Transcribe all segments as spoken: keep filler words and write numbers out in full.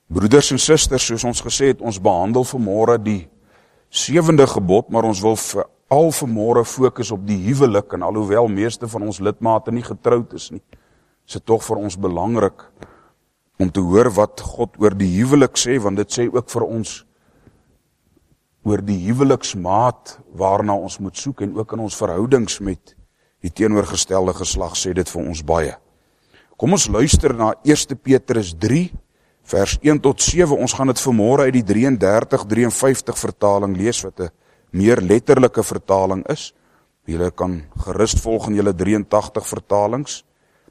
Broeders en susters, soos ons gesê het, ons behandel vanmôre die sewende gebod, maar ons wil veral vanmôre fokus op die huwelik, en alhoewel meeste van ons lidmate nie getroud is nie, is dit tog vir ons belangrik om te hoor wat God oor die huwelik sê, want dit sê ook vir ons oor die huweliksmaat waarna ons moet soek, en ook in ons verhoudings met die teenoorgestelde geslag sê dit vir ons baie. Kom ons luister na eerste Petrus drie, vers een tot sewe, ons gaan dit vanmôre uit die drieëndertig drieënvyftig vertaling lees, wat 'n meer letterlike vertaling is. Julle kan gerus volg in julle drieëntagtig vertalings.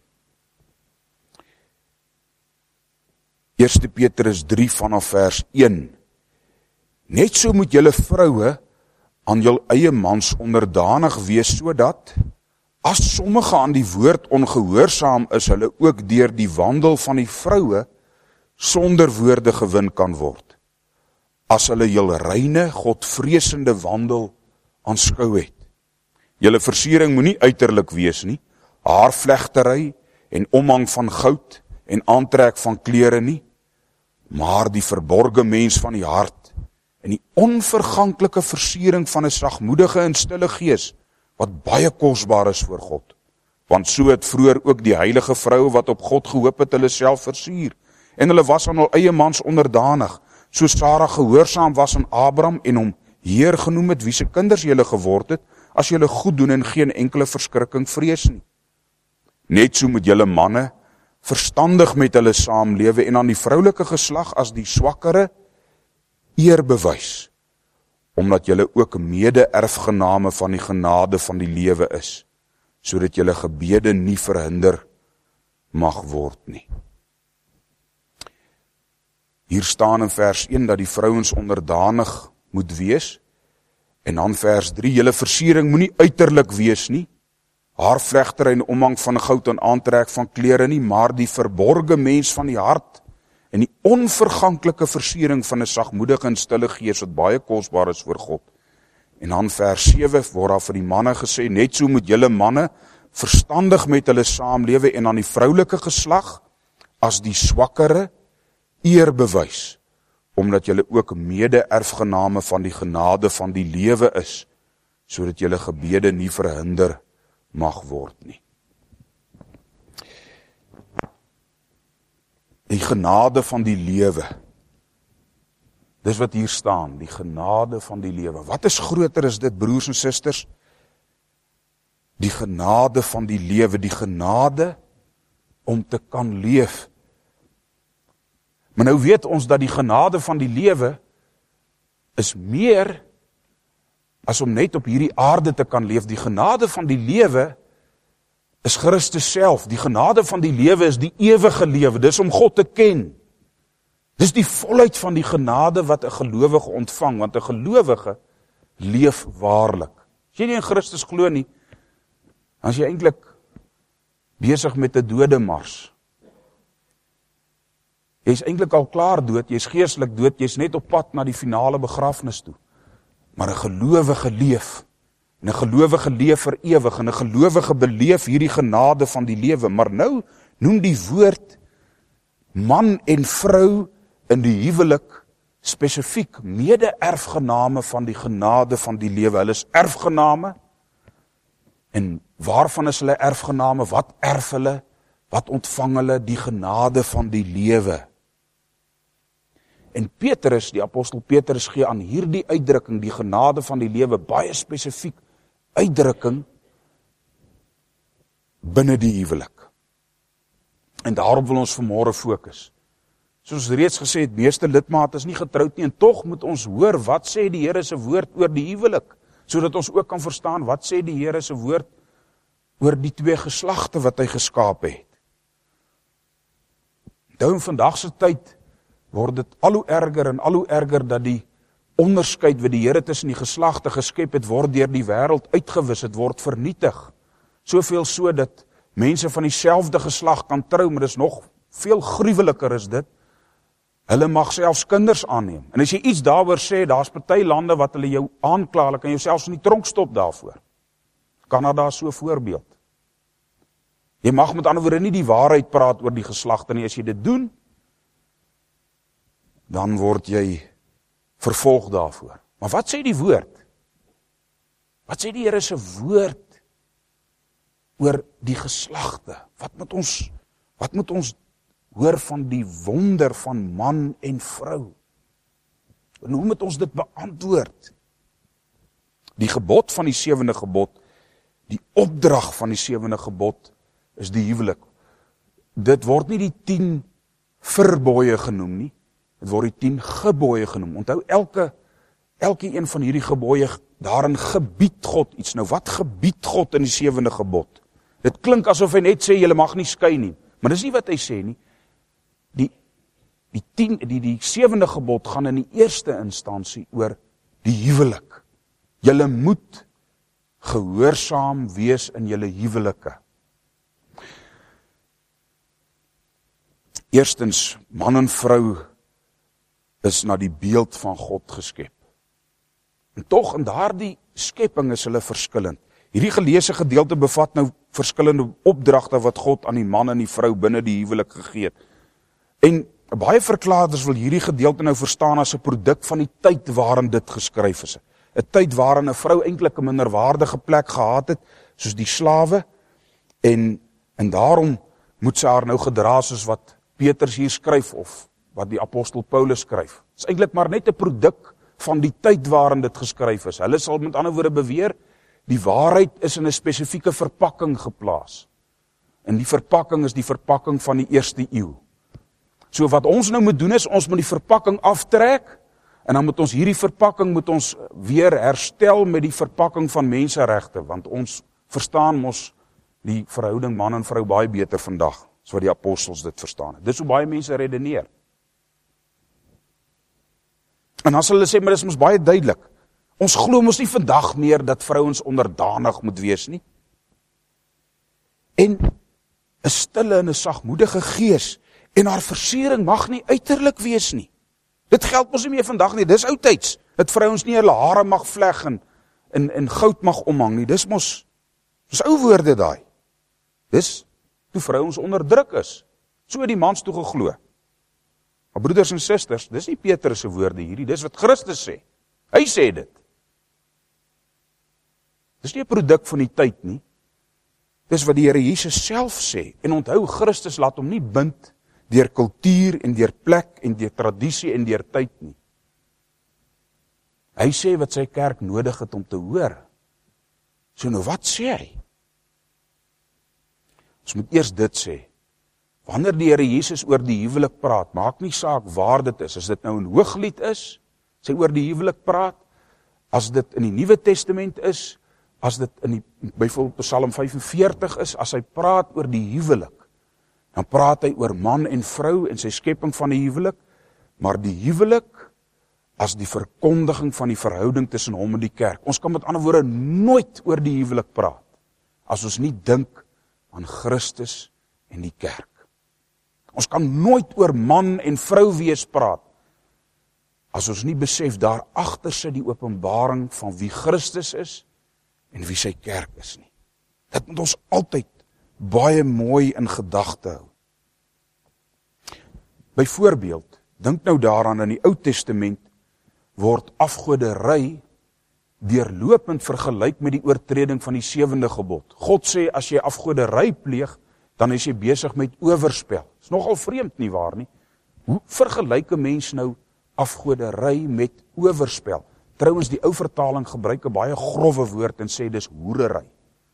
eerste Petrus drie vanaf vers een. Net so moet julle vroue aan jul eie mans onderdanig wees, sodat, as sommige aan die woord ongehoorsaam is, hulle ook deur die wandel van die vroue sonder woorde gewin kan word, as hulle jul reine, godvreesende wandel aanskou het. Julle versiering moenie uiterlik wees nie, haarvlegtery en omhang van goud en aantrek van klere nie, maar die verborge mens van die hart en die onverganklike versiering van 'n sagmoedige en stille gees, wat baie kosbaar is voor God. Want so het vroeër ook die heilige vroue wat op God gehoop het, hulle self versier, en hulle was aan hul eie mans onderdanig, so Sarah gehoorsaam was aan Abraham en hom Heer genoem het, wie se kinders julle geword het, as julle goed doen en geen enkele verskrikking vrees nie. Net so moet julle manne verstandig met hulle saamlewe en aan die vroulike geslag as die swakkere eer bewys, omdat julle ook mede-erfgename van die genade van die lewe is, sodat julle gebede nie verhinder mag word nie. Hier staan in vers een dat die vrouens onderdanig moet wees, en dan vers drie, julle versiering moenie uiterlik wees nie, haarvlegtery en omhang van goud en aantrek van klere nie, maar die verborge mens van die hart en die onverganklike versiering van 'n sagmoedige en stille gees wat baie kosbaar is voor God. En dan vers sewe word daar vir die manne gesê, net so moet julle manne verstandig met hulle saamlewe en aan die vroulike geslag as die swakkere eer bewys, omdat julle ook mede-erfgename van die genade van die lewe is, sodat julle gebede nie verhinder mag word nie. Die genade van die lewe. Dis wat hier staan, die genade van die lewe. Wat is groter as dit, broers en susters? Die genade van die lewe, die genade om te kan leef. Maar nou weet ons dat die genade van die lewe is meer as om net op hierdie aarde te kan leef. Die genade van die lewe is Christus self. Die genade van die lewe is die ewige lewe. Dis om God te ken. Dis die volheid van die genade wat 'n gelowige ontvang, want 'n gelowige leef waarlik. As jy nie in Christus glo nie, dan is jy eintlik besig met 'n dodemars. Jy is eintlik al klaar dood, jy is geestelik dood, jy is net op pad na die finale begrafnis toe. Maar 'n gelowige leef, en 'n gelowige leef vir ewig, en 'n gelowige beleef hierdie genade van die lewe. Maar nou noem die woord man en vrou in die huwelik spesifiek mede-erfgename van die genade van die lewe. Hulle is erfgename, en waarvan is hulle erfgename? Wat erf hulle? Wat ontvang hulle? Die genade van die lewe. En Petrus, die apostel Petrus, gee aan hierdie uitdrukking, die genade van die lewe, baie spesifiek uitdrukking binne die huwelik. En daarop wil ons vanmôre fokus. Soos reeds gesê het, meeste lidmate is nie getroud nie, en tog moet ons hoor, wat sê die Here se woord oor die huwelik, sodat ons ook kan verstaan, wat sê die Here se woord oor die twee geslagte wat hy geskaap het. Nou in vandag se tyd word dit al hoe erger en al hoe erger dat die onderskeid wat die Here tussen die geslagte geskep het, word deur die wêreld uitgewis, het word vernietig. Soveel so dat mense van dieselfde geslag kan trou, maar dis nog veel gruweliker is dit. Hulle mag selfs kinders aanneem. En as jy iets daaroor sê, daar's party lande wat hulle jou aankla, hulle kan jou selfs in die tronk stop daarvoor. Kanada is so 'n voorbeeld. Jy mag met ander woorde nie die waarheid praat oor die geslagte nie. As jy dit doen, dan word jy vervolg daarvoor. Maar wat sê die woord? Wat sê die Here se woord oor die geslagte? Wat moet ons, wat moet ons hoor van die wonder van man en vrou? En hoe moet ons dit beantwoord? Die gebod van die sewende gebod, die opdrag van die sewende gebod, is die huwelik. Dit word nie die tien verbooie genoem nie, dit word die tien gebooie genoem. Onthou, elke, elke een van hierdie gebooie, daarin gebied God iets. Nou, wat gebied God in die sewende gebod? Dit klink asof hy net sê, julle mag nie skei nie, maar dis nie wat hy sê nie. Die, die, tien, die, die sewende gebod gaan in die eerste instansie oor die huwelik. Julle moet gehoorsaam wees in julle huwelike. Eerstens, man en vrou is na die beeld van God geskep. En tog in daardie skepping is hulle verskillend. Hierdie geleese gedeelte bevat nou verskillende opdragte wat God aan die man en die vrou binne die huwelik gegee het. En baie verklaarders wil hierdie gedeelte nou verstaan as 'n produk van die tyd waarin dit geskryf is. 'n Tyd waarin 'n vrou eintlik 'n minderwaardige plek gehad het, soos die slawe, en, en daarom moet sy haar nou gedra soos wat Petrus hier skryf, of wat die apostel Paulus skryf. Het is eintlik maar net 'n produk van die tyd waarin dit geskryf is. Hulle sal met ander woorde beweer, die waarheid is in 'n spesifieke verpakking geplaas. En die verpakking is die verpakking van die eerste eeu. So wat ons nou moet doen is, ons moet die verpakking aftrek, en dan moet ons hierdie verpakking moet ons weer herstel met die verpakking van menseregte, want ons verstaan mos die verhouding man en vrou baie beter vandag, as wat die apostels dit verstaan het. Dis hoe baie mense redeneer. En as hulle sê, maar dis mos baie duidelik, ons glo mos nie vandag meer dat vrouens onderdanig moet wees nie. En 'n stille en 'n sagmoedige gees, en haar versiering mag nie uiterlik wees nie. Dit geld mos nie meer vandag nie, dis oudtyds, dat vrouens nie hulle hare mag vleg en, en, en goud mag omhang nie, dis mos, dis ou woorde daai. Dis toe vrouens onderdruk is, so die mans toe geglo. Maar broeders en susters, dis nie Petrus se woorde hierdie, dis wat Christus sê. Hy sê dit. Dis nie 'n produk van die tyd nie. Dis wat die Here Jesus self sê. En onthou, Christus laat hom nie bind deur kultuur en deur plek en deur tradisie en deur tyd nie. Hy sê wat sy kerk nodig het om te hoor. So nou wat sê hy? Ons moet eers dit sê. Wanneer die Here Jesus oor die huwelik praat, maak nie saak waar dit is, as dit nou in Hooglied is, sy oor die huwelik praat, as dit in die Nuwe Testament is, as dit in die, byvoorbeeld Psalm vyfenveertig is, as hy praat oor die huwelik, dan praat hy oor man en vrou en sy skepping van die huwelik, maar die huwelik as die verkondiging van die verhouding tussen hom en die kerk. Ons kan met ander woorde nooit oor die huwelik praat, as ons nie dink aan Christus en die kerk. Ons kan nooit oor man en vrou wees praat, as ons nie besef daar agter sit die openbaring van wie Christus is en wie sy kerk is nie. Dit moet ons altyd baie mooi in gedagte hou. Byvoorbeeld, dink nou daaraan, in die Ou Testament word afgoderry deurlopend vergelyk met die oortreding van die sewende gebod. God sê, as jy afgoderry pleeg, dan is jy besig met oorspel. Is nogal vreemd nie waar nie? Hoe vergelyk 'n mens nou afgoderry met oorspel? Trouwens, die ou vertaling gebruik 'n baie grove woord en sê dis hoerery.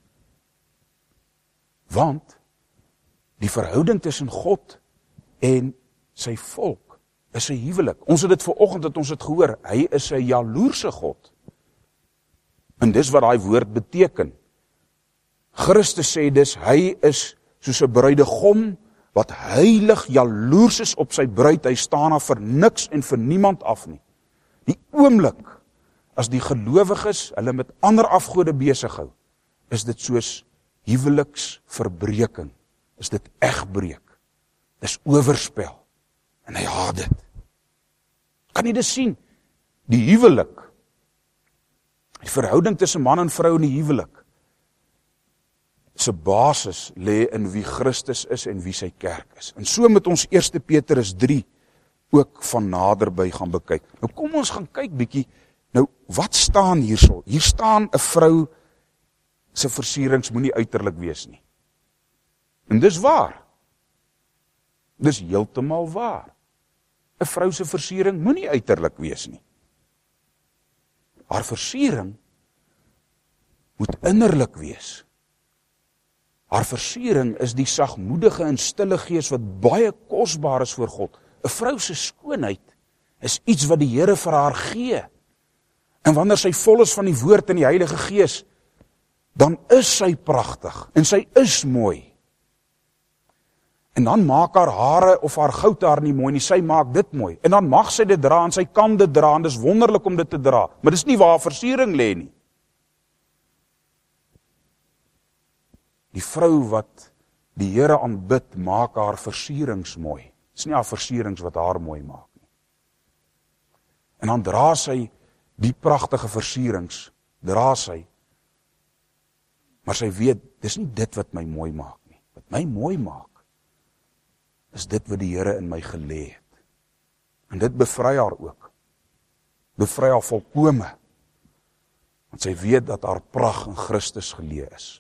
Want die verhouding tussen God en sy volk is 'n huwelik. Ons het dit vanoggend het ons het gehoor, hy is 'n jaloerse God. En dis wat daai woord beteken. Christus sê dis, hy is soos 'n bruidegom wat heilig jaloers is op sy bruid, hy staan daar vir niks en vir niemand af nie. Die oomblik as die gelowiges hulle met ander afgode besig hou, is dit soos huweliksverbreking, is dit egbreek, dis oorspel, en hy haat dit. Kan jy dit sien? Die huwelik, die verhouding tussen man en vrou in die huwelik, sy basis lê in wie Christus is en wie sy kerk is. En so met ons eerste Petrus drie ook van naderby gaan bekyk. Nou kom ons gaan kyk bietjie, nou wat staan hierso? Hier staan 'n vrou se versierings moenie uiterlik wees nie. En dis waar. Dis heeltemal waar. 'n Vrou se versiering moenie uiterlik wees nie. Haar versiering moet innerlik wees. Haar versiering is die sagmoedige en stille gees wat baie kosbaar is voor God. 'n Vrou se skoonheid is iets wat die Here vir haar gee. En wanneer sy vol is van die woord en die Heilige Gees, dan is sy pragtig en sy is mooi. En dan maak haar hare of haar goudhaar nie mooi nie, sy maak dit mooi. En dan mag sy dit dra en sy kan dit dra en dis wonderlik om dit te dra. Maar dis nie waar haar versiering lê nie. Die vrou wat die Here aanbid, maak haar versierings mooi. Dis nie haar versierings wat haar mooi maak nie. En dan dra sy die pragtige versierings, dra sy, maar sy weet, dis nie dit wat my mooi maak nie. Wat my mooi maak, is dit wat die Here in my gelê het. En dit bevry haar ook. Bevry haar volkome. Want sy weet dat haar pragt in Christus gelê is.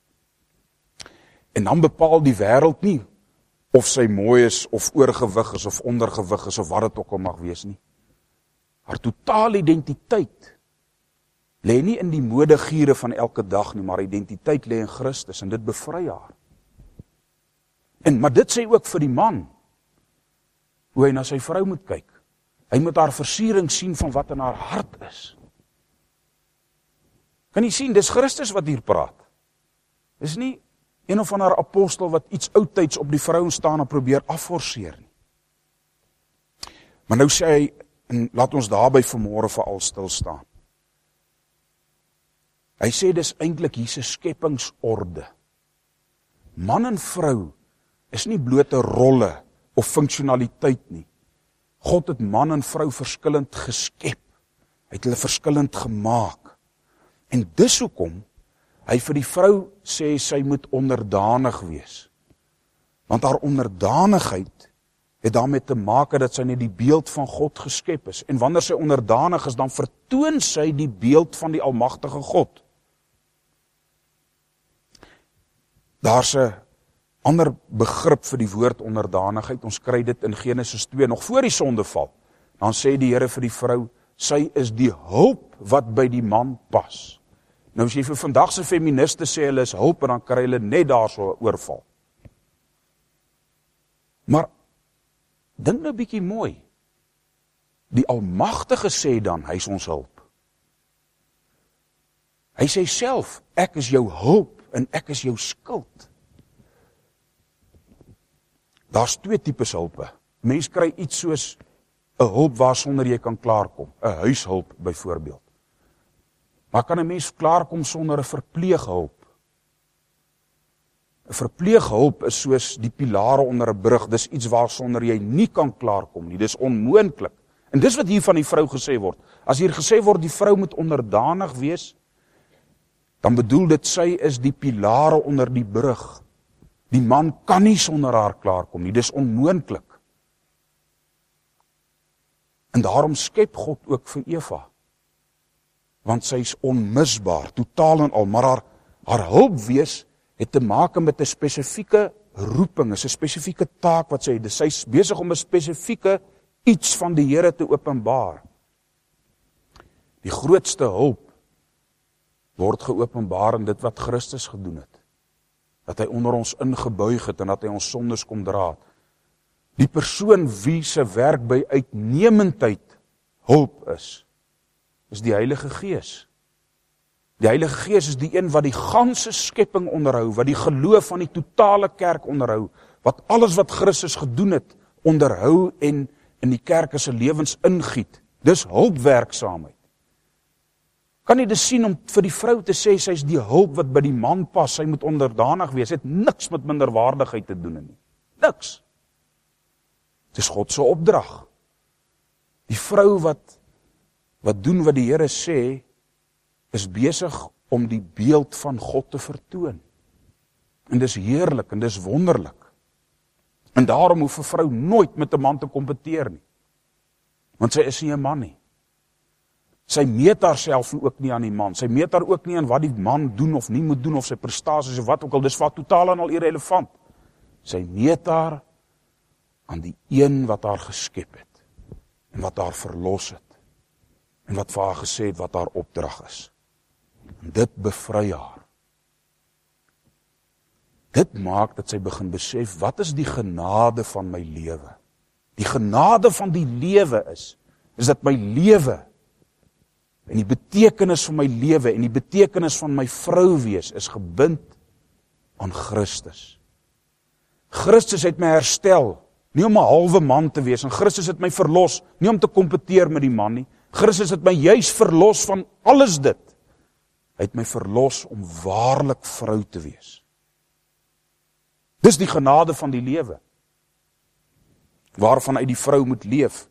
En dan bepaal die wêreld nie of sy mooi is, of oorgewig is, of ondergewig is, of wat dit ook al mag wees nie. Haar totale identiteit lê nie in die modegiere van elke dag nie, maar identiteit lê in Christus, en dit bevry haar. En, maar dit sê ook vir die man, hoe hy na sy vrou moet kyk. Hy moet haar versiering sien van wat in haar hart is. Kan jy sien, dis Christus wat hier praat. Dis nie een of ander apostel wat iets oudtyds op die vrou staan en probeer afforceer nie. Maar nou sê hy, en laat ons daarby vanmôre veral stil staan. Hy sê dis eintlik hier 'n skepingsorde. Man en vrou is nie blote rolle of funksionaliteit nie. God het man en vrou verskillend geskep. Hy het hulle verskillend gemaak. En dis hoekom hy vir die vrou sê sy moet onderdanig wees. Want haar onderdanigheid het daarmee te maak dat sy net die beeld van God geskep is. En wanneer sy onderdanig is, dan vertoon sy die beeld van die almagtige God. Daar's 'n ander begrip vir die woord onderdanigheid. Ons kry dit in Genesis twee, nog voor die sondeval. Dan sê die Here vir die vrou, sy is die hulp wat by die man pas. Nou as jy vir vandag se feministe sê hulle is hulp, en dan kry hulle net daar so 'n oorval. Maar dink nou bietjie mooi. Die Almagtige sê dan, hy is ons hulp. Hy sê self, ek is jou hulp en ek is jou skild. Daar's twee tipes hulpe. Mens kry iets soos 'n hulp waarsonder jy kan klaarkom, 'n huishulp byvoorbeeld. Maar kan 'n mens klaarkom sonder 'n verpleeghulp? 'n Verpleeghulp is soos die pilare onder 'n brug, dis iets waarsonder jy nie kan klaarkom nie, dis onmoontlik. En dis wat hier van die vrou gesê word. As hier gesê word die vrou moet onderdanig wees, dan bedoel dit sy is die pilare onder die brug. Die man kan nie sonder haar klaarkom nie, dis onmoontlik. En daarom skep God ook vir Eva. Want sy is onmisbaar, totaal en al, maar haar, haar hulp wees het te maak met 'n spesifieke roeping, 'n spesifieke taak wat sy het. Sy is besig om 'n spesifieke iets van die Here te openbaar. Die grootste hulp word geopenbaar in dit wat Christus gedoen het. Dat hy onder ons ingebuig het en dat hy ons sondes kom dra. Die persoon wie se werk by uitnemendheid hulp is, is die Heilige Gees. Die Heilige Gees is die een wat die ganse skepping onderhou, wat die geloof van die totale kerk onderhou, wat alles wat Christus gedoen het, onderhou en in die kerk se lewens ingiet. Dis hulpwerksaamheid. Kan jy dit sien om vir die vrou te sê, sy is die hulp wat by die man pas, sy moet onderdanig wees, het niks met minderwaardigheid te doen nie. Niks. Het is God se opdrag. Die vrou wat, wat doen wat die Here sê, is besig om die beeld van God te vertoon. En dis heerlik en dis wonderlik. En daarom hoef 'n vrou nooit met 'n man te kompeteer nie. Want sy is nie 'n man nie. Sy meet haarself ook nie aan die man. Sy meet haar ook nie aan wat die man doen of nie moet doen, of sy prestasies of wat ook al, dis wat totaal en al irrelevant. Sy meet haar aan die een wat haar geskep het, en wat haar verlos het, en wat vir haar gesê het wat haar opdrag is. En dit bevry haar. Dit maak dat sy begin besef, wat is die genade van my lewe? Die genade van die lewe is, is dat my lewe, en die betekenis van my lewe, en die betekenis van my vrou wees, is gebind aan Christus. Christus het my herstel, nie om 'n halwe man te wees, en Christus het my verlos, nie om te kompeteer met die man nie. Christus het my juis verlos van alles dit. Hy het my verlos om waarlik vrou te wees. Dis die genade van die lewe, waarvan uit die vrou moet leef.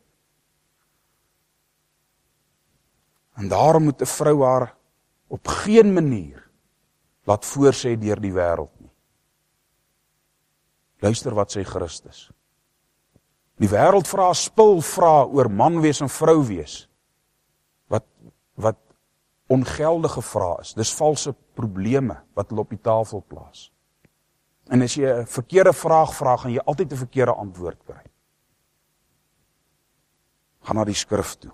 En daarom moet 'n vrou haar op geen manier laat voorsê deur die wêreld nie. Luister wat sê Christus. Die wêreld vra spul vra oor man wees en vrou wees, wat, wat ongeldige vrae is. Dis valse probleme wat hulle op die tafel plaas. En as jy 'n verkeerde vraag vra, gaan jy altyd 'n verkeerde antwoord kry. Gaan na die skrif toe.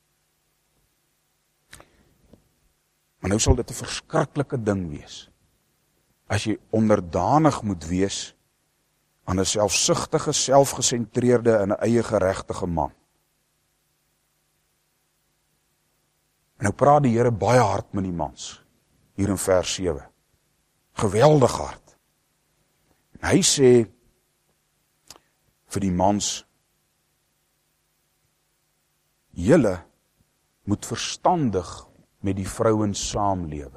Maar nou sal dit 'n verskriklike ding wees, as jy onderdanig moet wees aan 'n selfsugtige, selfgesentreerde en 'n eie geregtige man. En nou praat die Here baie hard met die mans, hier in vers sewe. Geweldig hard. En hy sê vir die mans, julle moet verstandig met die vrouens saamlewe,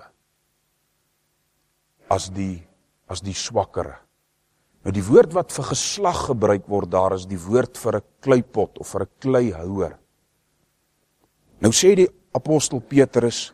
as die, as die swakkere. Nou die woord wat vir geslag gebruik word daar, is die woord vir 'n kleipot, of vir 'n kleihouer. Nou sê die apostel Petrus,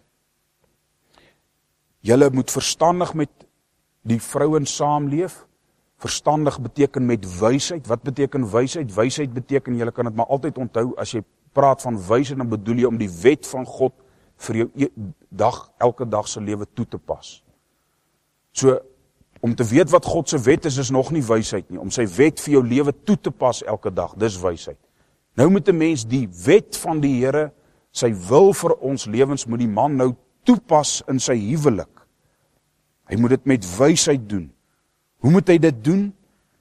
julle moet verstandig met die vrouens saamleef. Verstandig beteken met wysheid. Wat beteken wysheid? Wysheid beteken, julle kan dit maar altyd onthou, as jy praat van wysheid, dan bedoel jy om die wet van God vir jou dag, elke dag se lewe toe te pas. So, om te weet wat God se wet is, is nog nie wysheid nie. Om sy wet vir jou lewe toe te pas elke dag, dis wysheid. Nou moet 'n mens die wet van die Here, sy wil vir ons lewens, moet die man nou toepas in sy huwelik. Hy moet dit met wysheid doen. Hoe moet hy dit doen?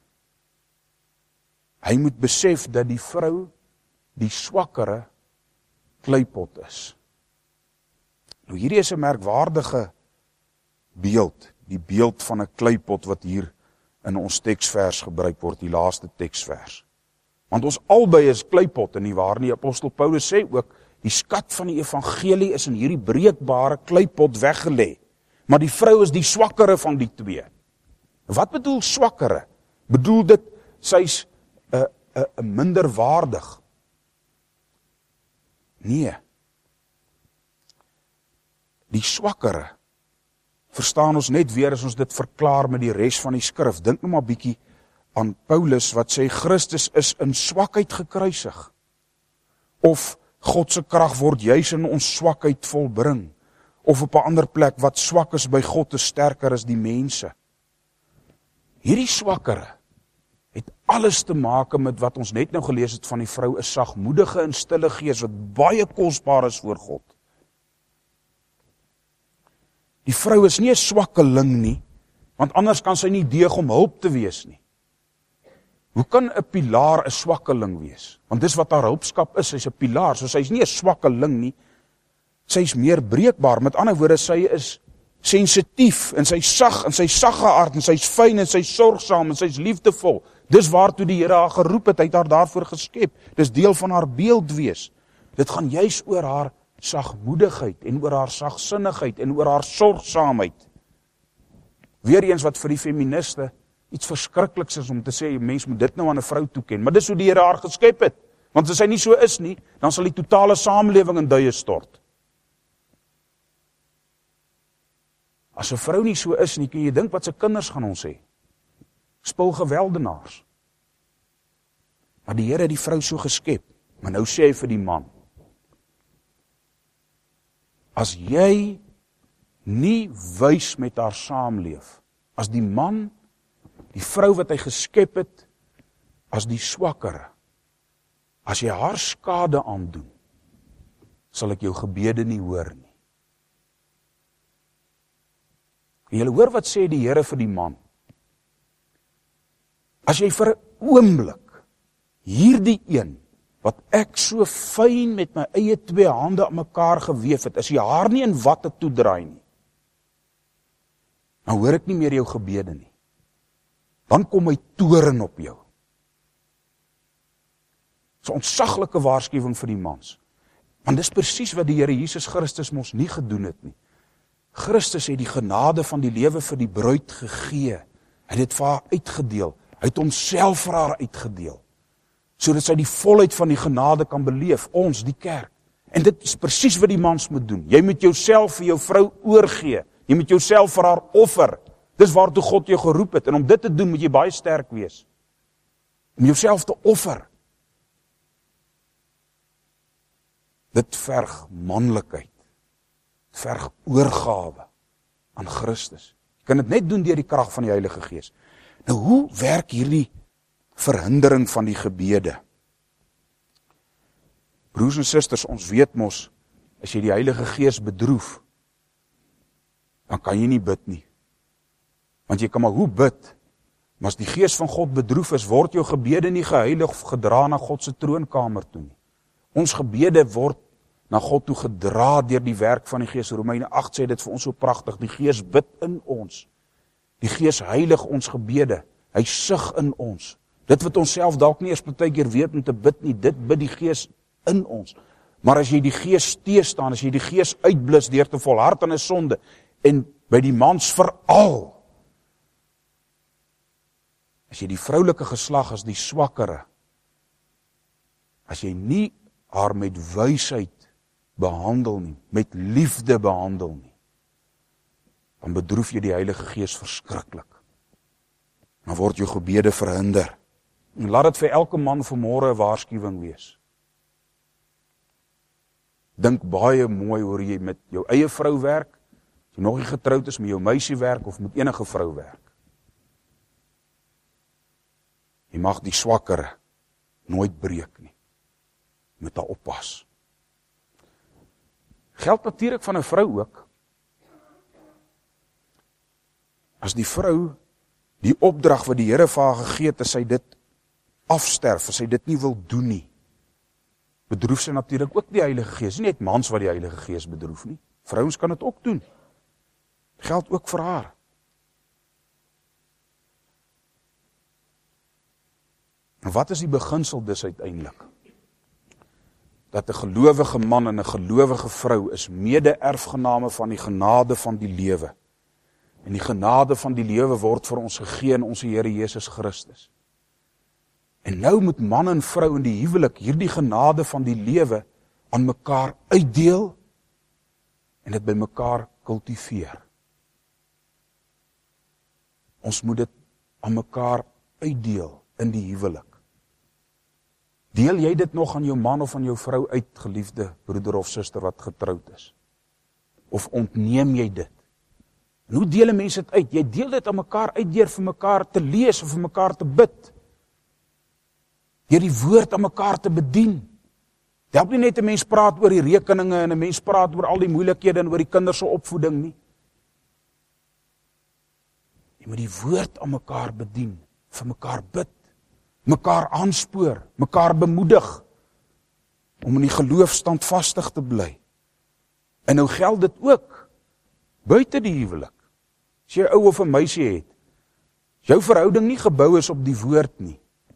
Hy moet besef dat die vrou die swakkere kleipot is. Nou hierdie is 'n merkwaardige beeld, die beeld van 'n kleipot wat hier in ons teksvers gebruik word, die laaste teksvers. Want ons albei is kleipot, en nie waar nie. Apostel Paulus sê ook, die skat van die evangelie is in hierdie breekbare kleipot weggelê. Maar die vrou is die swakkere van die twee. Wat bedoel swakkere? Bedoel dit, sy's uh, uh, uh, minderwaardig? Nee. Die swakkere verstaan ons net weer as ons dit verklaar met die res van die skrif. Dink nou maar bietjie aan Paulus wat sê Christus is in swakheid gekruisig. Of God se krag word juis in ons swakheid volbring. Of op 'n ander plek, wat swak is by God is sterker as die mense. Hierdie swakkere het alles te maak met wat ons net nou gelees het van die vrou, 'n sagmoedige en stille gees wat baie kosbaar is voor God. Die vrou is nie 'n swakkeling nie, want anders kan sy nie deeg om hulp te wees nie. Hoe kan 'n pilaar 'n swakkeling wees? Want dis wat haar hulpskap is, sy's 'n pilaar, so sy's nie 'n swakkeling nie. Sy's meer breekbaar, met ander woorde, sy is sensitief, en sy's sag, en sy's sagge aard, en sy's fyn, en sy's sorgsaam, en sy's liefdevol. Dis waartoe die Here haar geroep het, hy het haar daarvoor geskep. Dis deel van haar beeld wees. Dit gaan juis oor haar sagmoedigheid, en oor haar sagsinnigheid, en oor haar sorgsaamheid. Weereens wat vir die feministe iets verskrikliks is om te sê, mens moet dit nou aan 'n vrou toeken, maar dis hoe die Here haar geskep het. Want as sy nie so is nie, dan sal die totale samelewing in duie stort. As 'n vrou nie so is nie, kan jy dink wat sy kinders gaan ons hê. Spul geweldenaars. Maar die Here het die vrou so geskep. Maar nou sê hy vir die man, as jy nie wys met haar saamleef, as die man, die vrou wat hy geskep het, as die swakkere, as jy haar skade aandoen, sal ek jou gebede nie hoor nie. En julle hoor wat sê die Here vir die man? As jy vir 'n oomblik hierdie een, wat ek so fyn met my eie twee hande aan mekaar geweef het, as jy haar nie in watte toedraai nie, dan hoor ek nie meer jou gebede nie. Dan kom my toren op jou. Dit is 'n ontsaglike waarskuwing vir die mans. Want dis presies wat die Here Jesus Christus mos nie gedoen het nie. Christus het die genade van die lewe vir die bruid gegee. Hy het dit vir haar uitgedeel. Hy het homself vir haar uitgedeel. Sodat sy die volheid van die genade kan beleef, ons, die kerk. En dit is presies wat die mans moet doen. Jy moet jouself vir jou vrou oorgee. Jy moet jouself vir haar offer. Dis waartoe God jou geroep het. En om dit te doen, moet jy baie sterk wees. Om jouself te offer. Dit verg manlikheid. Dit verg oorgawe aan Christus. Jy kan dit net doen deur die krag van die Heilige Gees. Nou, hoe werk hierdie verhindering van die gebede? Broers en susters, ons weet mos, as jy die Heilige Gees bedroef, dan kan jy nie bid nie. Want jy kan maar hoe bid, maar as die Gees van God bedroef is, word jou gebede nie geheilig of gedra na God se troonkamer toe nie. Ons gebede word na God toe gedra deur die werk van die Gees. Romeine agt sê dit vir ons so pragtig, die Gees bid in ons. Die Gees heilig ons gebede, hy sug in ons. Dit wat ons self dalk nie eers partykeer weet om te bid nie, dit bid die Gees in ons. Maar as jy die Gees teestaan, as jy die Gees uitblus deur te volhard aan 'n sonde, en by die mans veral, as jy die vroulike geslag as die swakkere, as jy nie haar met wysheid behandel nie, met liefde behandel nie, dan bedroef jy die Heilige Gees verskriklik. Dan word jou gebede verhinder. En laat dit vir elke man vanmôre 'n waarskuwing wees. Dink baie mooi hoe jy met jou eie vrou werk, as jy nog nie getroud is, met jou meisie werk of met enige vrou werk. Jy mag die swakkere nooit breek nie. Jy moet daar oppas. Geld natuurlik van 'n vrou ook. As die vrou die opdrag wat die Here vir haar gegee het, as sy dit afsterf, as sy dit nie wil doen nie, bedroef sy natuurlik ook die Heilige Gees. Nie net mans wat die Heilige Gees bedroef nie. Vrouens kan dit ook doen. Geld ook vir haar. En wat is die beginsel dus uiteindelik? Dat 'n gelowige man en 'n gelowige vrou is mede-erfgename van die genade van die lewe. En die genade van die lewe word vir ons gegee in ons Here Jesus Christus. En nou moet man en vrou in die huwelik hierdie genade van die lewe aan mekaar uitdeel en dit by mekaar kultiveer. Ons moet dit aan mekaar uitdeel in die huwelik. Deel jy dit nog aan jou man of aan jou vrou uit, geliefde broeder of suster wat getroud is? Of ontneem jy dit? En hoe deel 'n mens dit uit? Jy deel dit aan mekaar uit deur vir mekaar te lees of vir mekaar te bid. Deur die woord aan mekaar te bedien. Dit help nie net 'n mens praat oor die rekeninge en 'n mens praat oor al die moeilikhede en oor die kinders se opvoeding nie. Jy moet die woord aan mekaar bedien, vir mekaar bid, mekaar aanspoor, mekaar bemoedig om in die geloof standvastig te bly. En nou geld dit ook buite die huwelik. As jy 'n ou of 'n meisie het, as jou verhouding nie gebou is op die woord nie,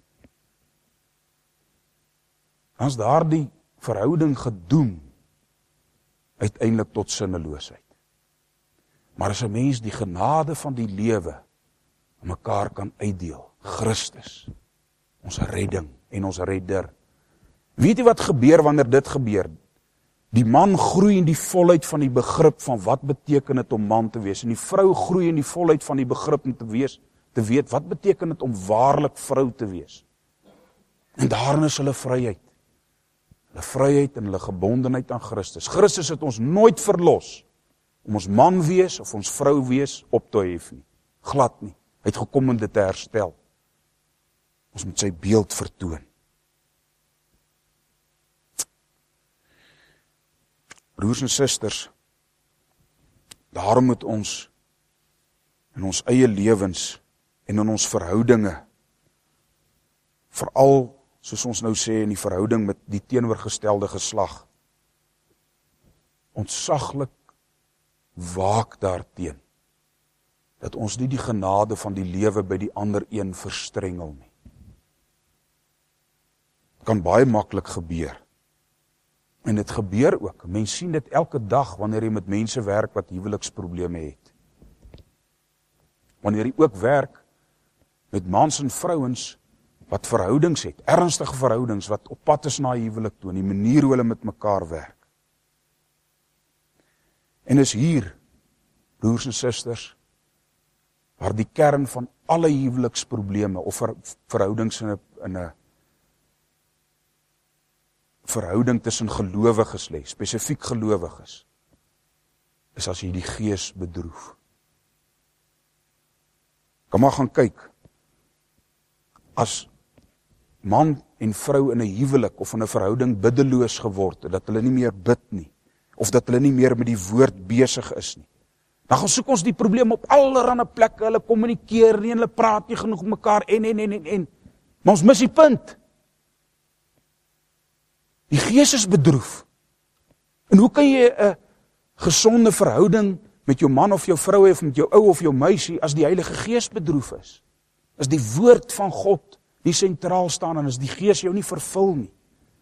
dan is daardie verhouding gedoem uiteindelik tot sinneloosheid. Maar as 'n mens die genade van die lewe aan mekaar kan uitdeel, Christus, ons redding en ons redder. Weet jy wat gebeur wanneer dit gebeur? Die man groei in die volheid van die begrip van wat beteken dit om man te wees, en die vrou groei in die volheid van die begrip om te wees, te weet wat beteken dit om waarlik vrou te wees. En daarin is hulle vryheid. hulle vryheid en hulle gebondenheid aan Christus. Christus het ons nooit verlos om ons man wees of ons vrou wees op te hef nie. Glad nie. Hy het gekom om dit te herstel. Ons moet sy beeld vertoon. Broers en susters, daarom moet ons in ons eie lewens en in ons verhoudinge, veral, soos ons nou sê, in die verhouding met die teenoorgestelde geslag, ontsaglik waak daarteen, dat ons nie die genade van die lewe by die ander een verstrengel nie. Het kan baie maklik gebeur. En dit gebeur ook. Mens sien dit elke dag wanneer jy met mense werk wat huweliksprobleme het. Wanneer jy ook werk met mans en vrouens wat verhoudings het, ernstige verhoudings wat op pad is na huwelik toe, en die manier hoe hulle met mekaar werk. En is hier, broers en susters, waar die kern van alle huweliksprobleme of ver, verhoudings in 'n in 'n verhouding tussen gelowiges lê, spesifiek gelowiges, is as jy die gees bedroef. Kom maar gaan kyk. As man en vrou in 'n huwelik of in 'n verhouding biddeloos geword het, dat hulle nie meer bid nie, of dat hulle nie meer met die woord besig is nie, dan gaan soek ons die probleem op allerlei plekke, hulle kommunikeer nie, hulle praat nie genoeg met mekaar, en, en, en, en, en. Maar ons mis die punt. Die gees is bedroef. En hoe kan jy 'n gesonde verhouding met jou man of jou vrou of met jou ou of jou meisie as die Heilige Gees bedroef is? As die woord van God nie sentraal staan en as die Gees jou nie vervul nie.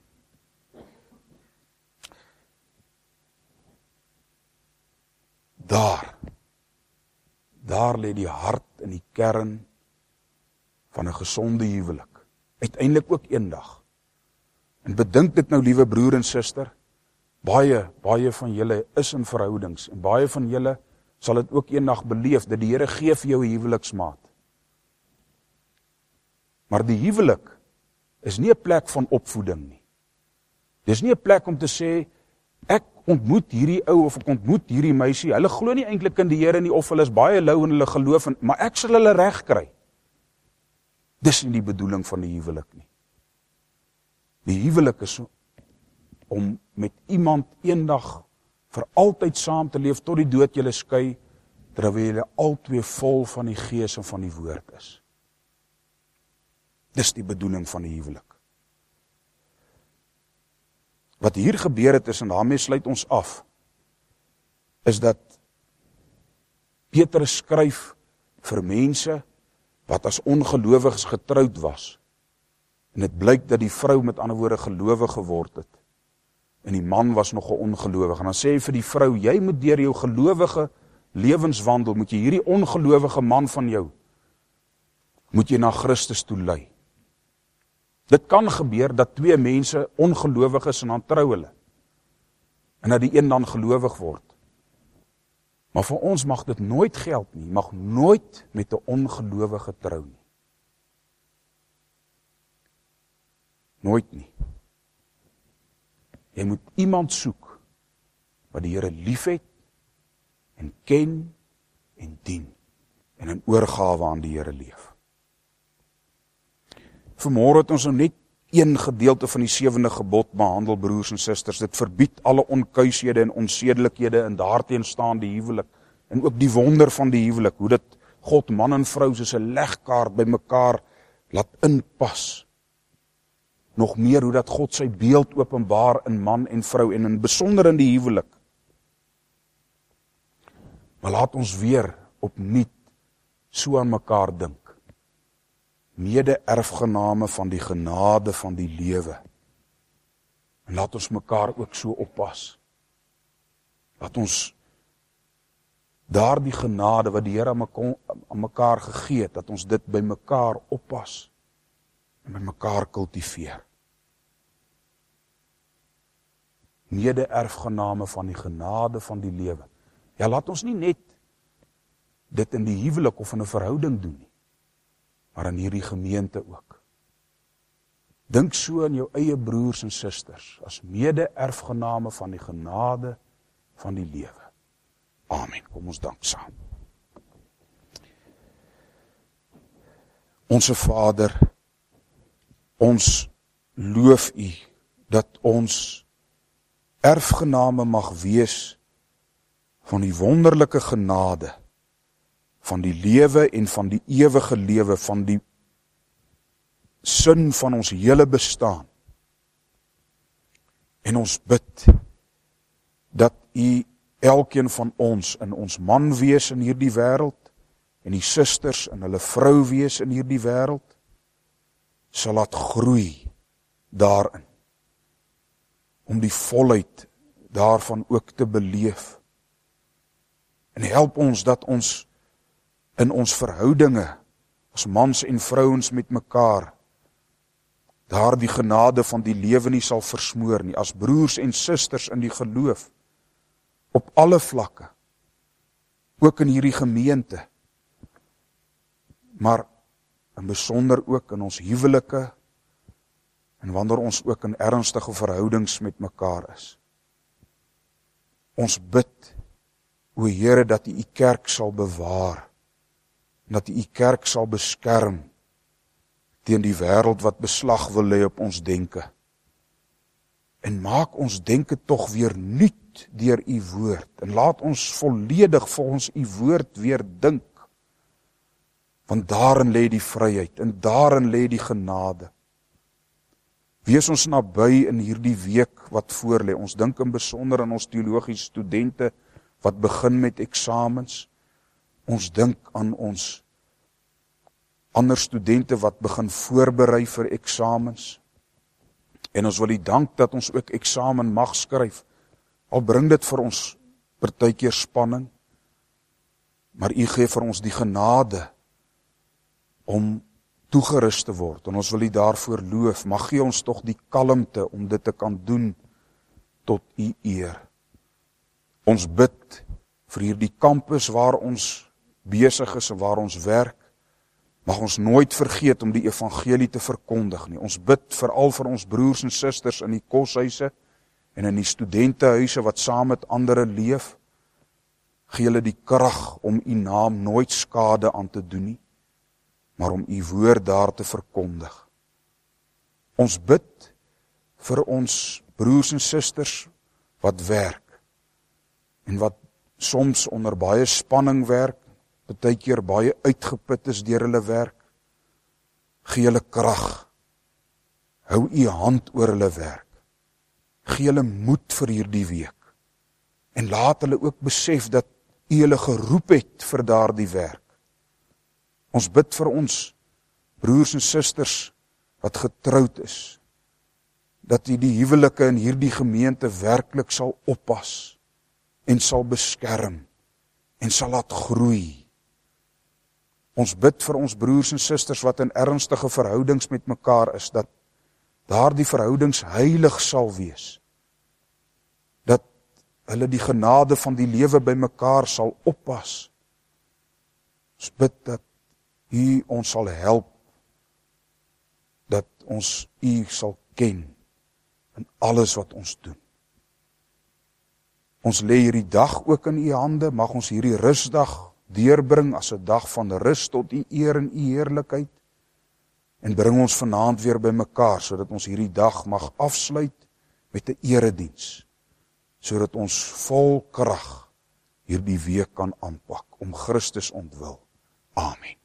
Daar, daar lê die hart in die kern van 'n gesonde huwelik. Uiteindelik ook eendag. En bedink dit nou, liewe broer en suster, baie, baie van julle is in verhoudings, en baie van julle sal dit ook eendag beleef, dat die Here gee vir jou 'n huweliksmaat. Maar die huwelik is nie 'n plek van opvoeding nie. Dis nie 'n plek om te sê, ek ontmoet hierdie ou of ek ontmoet hierdie meisie, hulle glo nie eintlik in die Here nie, of hulle is baie lou in hulle geloof, maar ek sal hulle reg kry. Dis nie die bedoeling van die huwelik nie. Die huwelik is om met iemand eendag vir altyd saam te leef, tot die dood julle skei, terwyl julle albei vol van die Gees en van die woord is. Dis die bedoeling van die huwelik. Wat hier gebeur het is, en daarmee sluit ons af, is dat Petrus skryf vir mense wat as ongelowiges getroud was. En dit blyk dat die vrou met ander woorde gelowig geword het. En die man was nog 'n ongelowige. En dan sê hy vir die vrou, jy moet deur jou gelowige lewenswandel, moet jy hierdie ongelowige man van jou, moet jy na Christus toe lei. Dit kan gebeur dat twee mense ongelowig is en dan trou hulle. En dat die een dan gelowig word. Maar vir ons mag dit nooit geld nie, mag nooit met 'n ongelowige trou nie. Nooit nie. Jy moet iemand soek wat die Here liefhet en ken en dien en in oorgawe aan die Here leef. Vanmôre het ons nou net een gedeelte van die sewende gebod behandel, broers en susters. Dit verbied alle onkuishede en onsedelikhede, en daarteen staan die huwelik en ook die wonder van die huwelik, hoe dit God man en vrou soos 'n legkaart by mekaar laat inpas. Nog meer hoe dat God sy beeld openbaar in man en vrou en in besonder in die huwelik. Maar laat ons weer opnuut so aan mekaar dink. Mede-erfgename van die genade van die lewe. En laat ons mekaar ook so oppas. Laat ons daardie genade wat die Here aan mekaar gegee het, dat ons dit by mekaar oppas en met mekaar kultiveer. Mede-erfgename van die genade van die lewe. Ja, laat ons nie net dit in die huwelik of in 'n verhouding doen nie, maar in hierdie gemeente ook. Dink so aan jou eie broers en susters, as mede-erfgename van die genade van die lewe. Amen. Kom ons dank saam. Onse Vader, ons loof U, dat ons erfgename mag wees van die wonderlike genade, van die lewe en van die ewige lewe, van die sin van ons hele bestaan. En ons bid, dat U elkeen van ons in ons man wees in hierdie wêreld, en die susters in hulle vrou wees in hierdie wêreld, sal laat groei daarin, om die volheid daarvan ook te beleef. En help ons dat ons in ons verhoudinge, as mans en vrouens met mekaar, daar die genade van die lewe nie sal versmoor nie, as broers en susters in die geloof, op alle vlakke, ook in hierdie gemeente, maar in besonder ook in ons huwelike, en wanneer ons ook in ernstige verhoudings met mekaar is. Ons bid, o Here, dat U U kerk sal bewaar, en dat U U kerk sal beskerm, teen die wêreld wat beslag wil lê op ons denke. En maak ons denke tog weer nuut deur U woord, en laat ons volledig volgens U woord weer dink, want daarin lê die vryheid, en daarin lê die genade. Wees ons naby in hierdie week wat voorlê. Ons dink in besonder aan ons teologiese studente wat begin met eksamens. Ons dink aan ons ander studente wat begin voorberei vir eksamens. En ons wil U dank dat ons ook eksamen mag skryf. Al bring dit vir ons partykeer spanning, maar U gee vir ons die genade om toegerus te word, en ons wil U daarvoor loof. Mag gee ons tog die kalmte om dit te kan doen tot U eer. Ons bid vir hierdie kampus waar ons besig is en waar ons werk. Mag ons nooit vergeet om die evangelie te verkondig nie. Ons bid veral vir ons broers en susters in die koshuise en in die studentehuise wat saam met ander leef. Gee hulle die krag om U naam nooit skade aan te doen nie, maar om U woord daar te verkondig. Ons bid vir ons broers en susters wat werk, en wat soms onder baie spanning werk, partykeer baie uitgeput is deur hulle werk. Gee hulle krag, hou U hand oor hulle werk, gee hulle moed vir hierdie week, en laat hulle ook besef dat U hulle geroep het vir daardie werk. Ons bid vir ons broers en susters wat getroud is, dat U die huwelike in hierdie gemeente werklik sal oppas en sal beskerm en sal laat groei. Ons bid vir ons broers en susters wat in ernstige verhoudings met mekaar is, dat daardie verhoudings heilig sal wees, dat hulle die genade van die lewe by mekaar sal oppas. Ons bid dat U ons sal help, dat ons U sal ken in alles wat ons doen. Ons lê hierdie dag ook in U hande, mag ons hierdie rusdag deurbring as 'n dag van rus tot U eer en U heerlikheid, en bring ons vanaand weer by mekaar, sodat ons hierdie dag mag afsluit met 'n erediens, sodat ons vol krag hierdie week kan aanpak, om Christus ontwil. Amen.